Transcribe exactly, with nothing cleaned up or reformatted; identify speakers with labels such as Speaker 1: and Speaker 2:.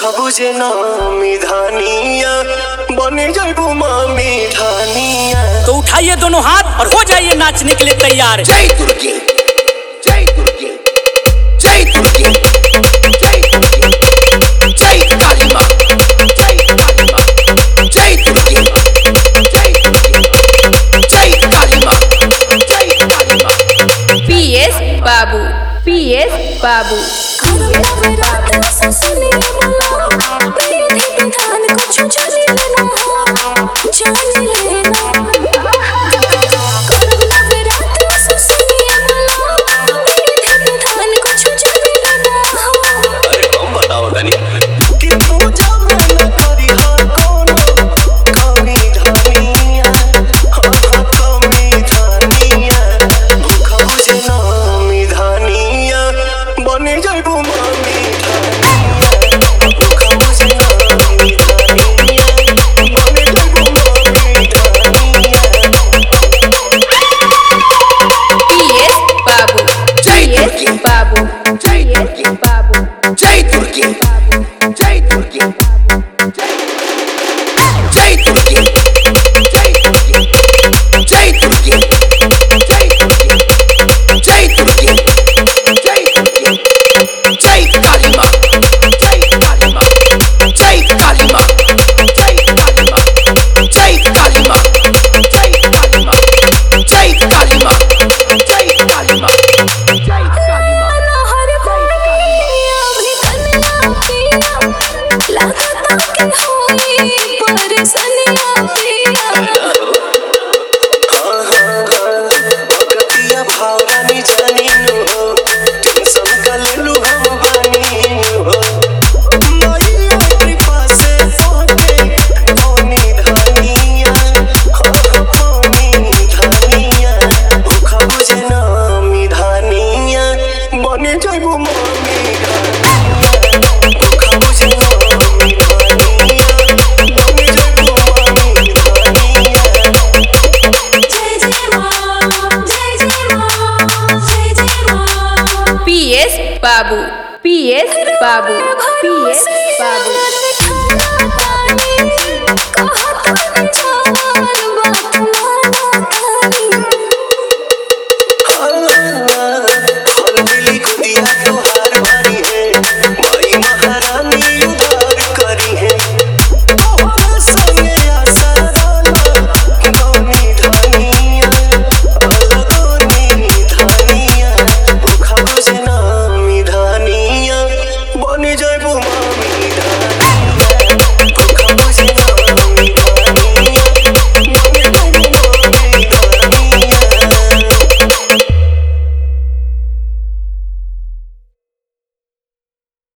Speaker 1: भूखबू जे नामी धानिया बने जाइबू मामी धानिया।
Speaker 2: तो उठाइए दोनों हाथ और हो जाइए नाचने के लिए तैयार।
Speaker 1: जय दुर्गे जय दुर्गे जय दुर्गे जय दुर्गे जय काली माँ जय काली माँ जय दुर्गे जय दुर्गे जय काली माँ जय काली माँ।
Speaker 3: पीएस बाबू पीएस बाबू पीएस बाबू पीएस बाबू पीएस बाबू।